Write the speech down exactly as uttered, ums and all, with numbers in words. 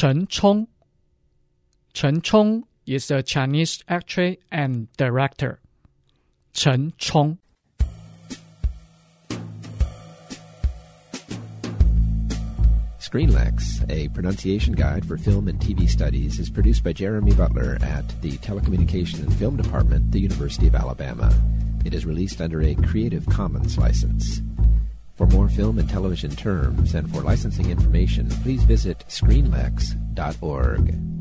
Chen Chong. Chen Chong is a Chinese actor and director. Chen Chong. ScreenLex, a pronunciation guide for film and T V studies, is produced by Jeremy Butler at the Telecommunication and Film Department, the University of Alabama. It is released under a Creative Commons license. For more film and television terms and for licensing information, please visit screenlex dot org.